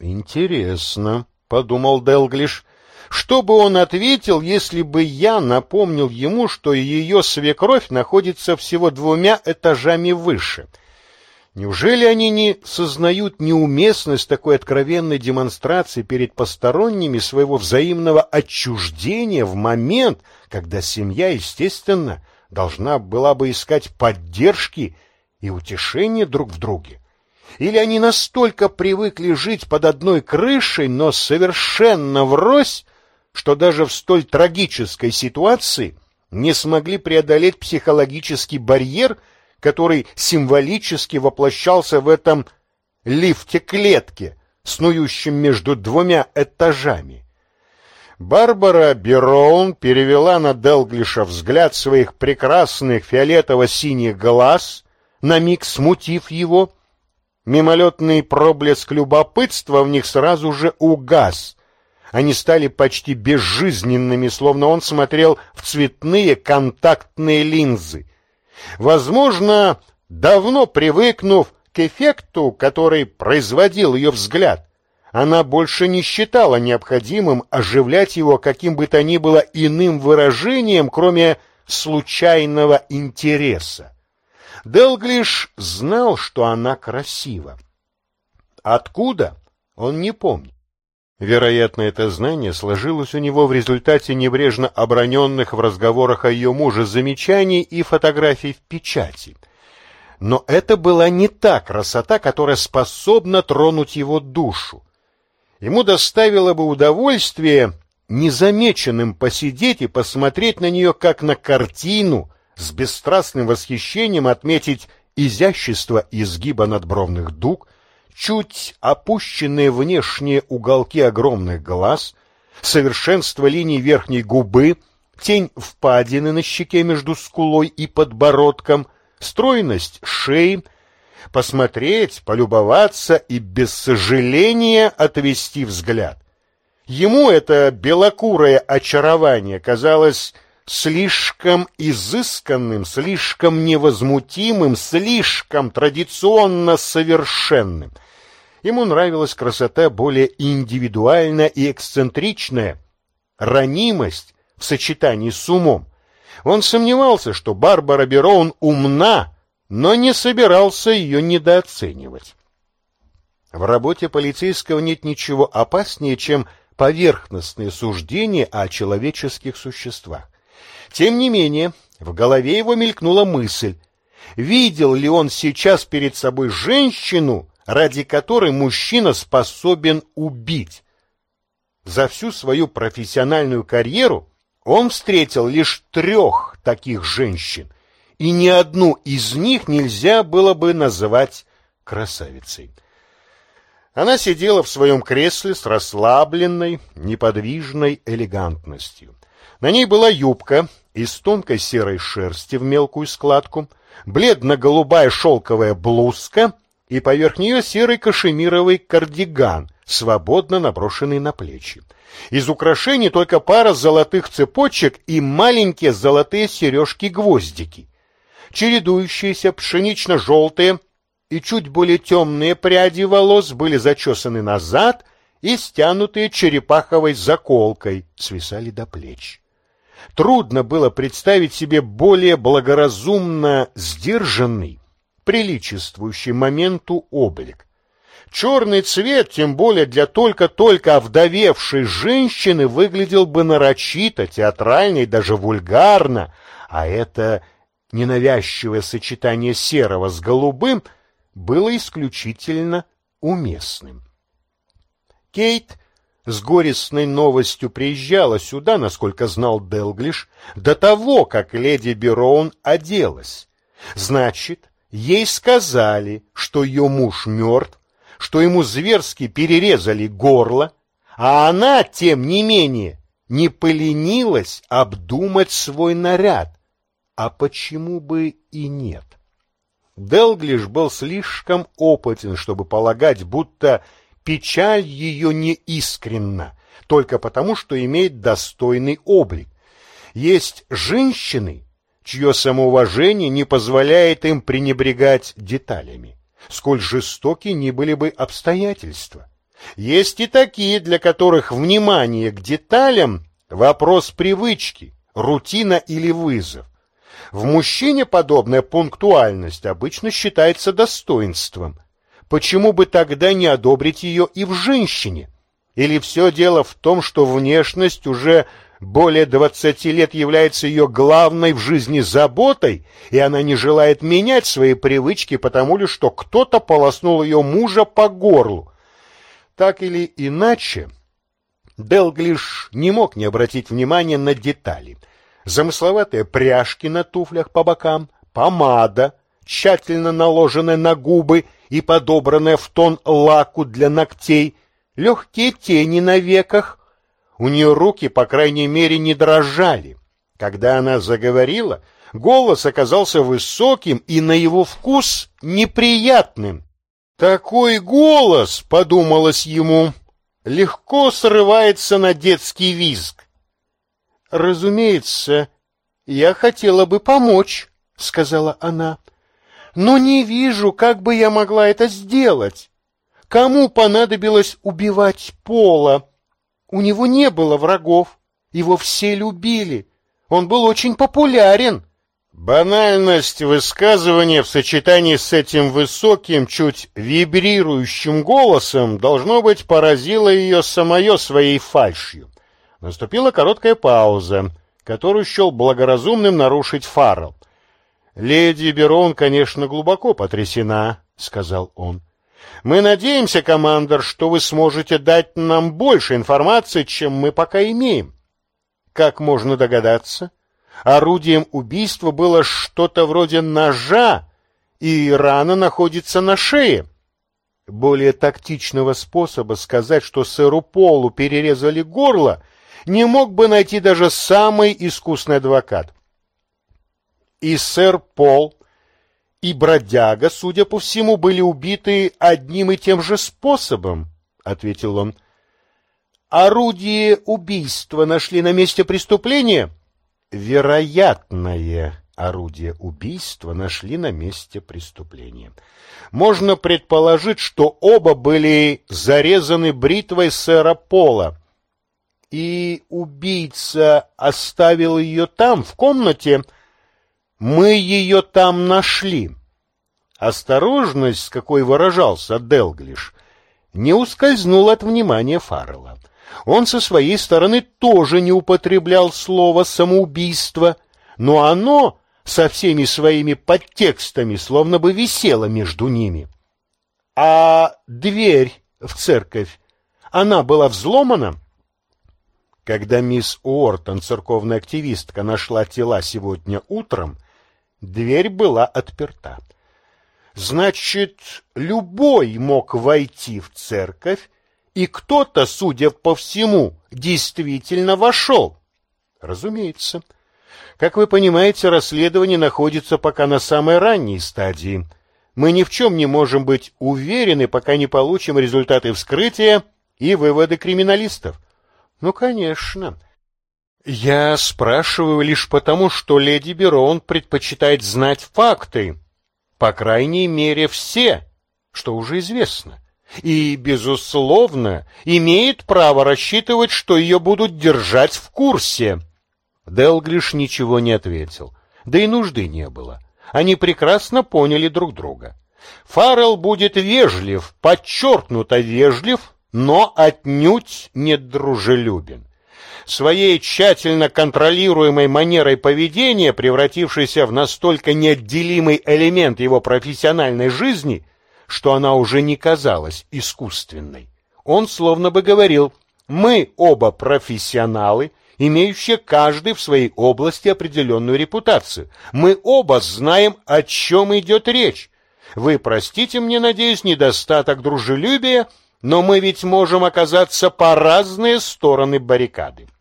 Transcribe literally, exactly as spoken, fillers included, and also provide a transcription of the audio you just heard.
Интересно, — подумал Делглиш, — что бы он ответил, если бы я напомнил ему, что ее свекровь находится всего двумя этажами выше? Неужели они не сознают неуместность такой откровенной демонстрации перед посторонними своего взаимного отчуждения в момент, когда семья, естественно, должна была бы искать поддержки и утешения друг в друге? Или они настолько привыкли жить под одной крышей, но совершенно врозь, что даже в столь трагической ситуации не смогли преодолеть психологический барьер, который символически воплощался в этом лифте-клетке, снующем между двумя этажами? Барбара Бероун перевела на Делглиша взгляд своих прекрасных фиолетово-синих глаз, на миг смутив его. Мимолетный проблеск любопытства в них сразу же угас. Они стали почти безжизненными, словно он смотрел в цветные контактные линзы. Возможно, давно привыкнув к эффекту, который производил ее взгляд, она больше не считала необходимым оживлять его каким бы то ни было иным выражением, кроме случайного интереса. Делглиш знал, что она красива. Откуда? Он не помнит. Вероятно, это знание сложилось у него в результате небрежно оброненных в разговорах о ее муже замечаний и фотографий в печати. Но это была не та красота, которая способна тронуть его душу. Ему доставило бы удовольствие незамеченным посидеть и посмотреть на нее как на картину, с бесстрастным восхищением отметить изящество изгиба надбровных дуг, чуть опущенные внешние уголки огромных глаз, совершенство линий верхней губы, тень впадины на щеке между скулой и подбородком, стройность шеи, посмотреть, полюбоваться и без сожаления отвести взгляд. Ему это белокурое очарование казалось слишком изысканным, слишком невозмутимым, слишком традиционно совершенным. Ему нравилась красота более индивидуальная и эксцентричная, ранимость в сочетании с умом. Он сомневался, что Барбара Бероун умна, но не собирался ее недооценивать. В работе полицейского нет ничего опаснее, чем поверхностные суждения о человеческих существах. Тем не менее, в голове его мелькнула мысль: видел ли он сейчас перед собой женщину, ради которой мужчина способен убить? За всю свою профессиональную карьеру он встретил лишь трех таких женщин, и ни одну из них нельзя было бы называть красавицей. Она сидела в своем кресле с расслабленной, неподвижной элегантностью. На ней была юбка из тонкой серой шерсти в мелкую складку, бледно-голубая шелковая блузка и поверх нее серый кашемировый кардиган, свободно наброшенный на плечи. Из украшений только пара золотых цепочек и маленькие золотые сережки-гвоздики. Чередующиеся пшенично-желтые и чуть более темные пряди волос были зачесаны назад и стянутые черепаховой заколкой свисали до плеч. Трудно было представить себе более благоразумно сдержанный, приличествующий моменту облик. Черный цвет, тем более для только-только овдовевшей женщины, выглядел бы нарочито, театрально и даже вульгарно, а это ненавязчивое сочетание серого с голубым было исключительно уместным. Кейт с горестной новостью приезжала сюда, насколько знал Делглиш, до того, как леди Бероун оделась. Значит, ей сказали, что ее муж мертв, что ему зверски перерезали горло, а она, тем не менее, не поленилась обдумать свой наряд. А почему бы и нет? Делглиш был слишком опытен, чтобы полагать, будто печаль ее не искренна, только потому, что имеет достойный облик. Есть женщины, чье самоуважение не позволяет им пренебрегать деталями, сколь жестоки ни были бы обстоятельства. Есть и такие, для которых внимание к деталям – вопрос привычки, рутина или вызов. В мужчине подобная пунктуальность обычно считается достоинством. Почему бы тогда не одобрить ее и в женщине? Или все дело в том, что внешность уже более двадцати лет является ее главной в жизни заботой, и она не желает менять свои привычки, потому ли что кто-то полоснул ее мужа по горлу? Так или иначе, Делглиш не мог не обратить внимания на детали. Замысловатые пряжки на туфлях по бокам, помада, тщательно наложенная на губы и подобранная в тон лаку для ногтей, легкие тени на веках. У нее руки, по крайней мере, не дрожали. Когда она заговорила, голос оказался высоким и на его вкус неприятным. «Такой голос, — подумалось ему, — легко срывается на детский визг». «Разумеется, я хотела бы помочь, — сказала она, — но не вижу, как бы я могла это сделать. Кому понадобилось убивать Пола? У него не было врагов, его все любили, он был очень популярен». Банальность высказывания в сочетании с этим высоким, чуть вибрирующим голосом, должно быть, поразило ее самое своей фальшью. Наступила короткая пауза, которую счел благоразумным нарушить Фаррелл. «Леди Берон, конечно, глубоко потрясена», — сказал он. «Мы надеемся, командор, что вы сможете дать нам больше информации, чем мы пока имеем». Как можно догадаться, орудием убийства было что-то вроде ножа, и рана находится на шее. Более тактичного способа сказать, что сэру Полу перерезали горло, не мог бы найти даже самый искусный адвокат. И сэр Пол, и бродяга, судя по всему, были убиты одним и тем же способом, — ответил он. Орудие убийства нашли на месте преступления? Вероятное орудие убийства нашли на месте преступления. Можно предположить, что оба были зарезаны бритвой сэра Пола. И убийца оставил ее там, в комнате. Мы ее там нашли. Осторожность, с какой выражался Делглиш, не ускользнула от внимания Фаррелла. Он со своей стороны тоже не употреблял слово «самоубийство», но оно со всеми своими подтекстами словно бы висело между ними. А дверь в церковь, она была взломана? Когда мисс Уортон, церковная активистка, нашла тела сегодня утром, дверь была отперта. Значит, любой мог войти в церковь, и кто-то, судя по всему, действительно вошел. Разумеется. Как вы понимаете, расследование находится пока на самой ранней стадии. Мы ни в чем не можем быть уверены, пока не получим результаты вскрытия и выводы криминалистов. Ну, конечно. Я спрашиваю лишь потому, что леди Берон предпочитает знать факты. По крайней мере, все, что уже известно. И, безусловно, имеет право рассчитывать, что ее будут держать в курсе. Делглиш ничего не ответил. Да и нужды не было. Они прекрасно поняли друг друга. Фаррелл будет вежлив, подчеркнуто вежлив, но отнюдь не дружелюбен. Своей тщательно контролируемой манерой поведения, превратившейся в настолько неотделимый элемент его профессиональной жизни, что она уже не казалась искусственной, он словно бы говорил: «Мы оба профессионалы, имеющие каждый в своей области определенную репутацию. Мы оба знаем, о чем идет речь. Вы простите мне, надеюсь, недостаток дружелюбия, но мы ведь можем оказаться по разные стороны баррикады».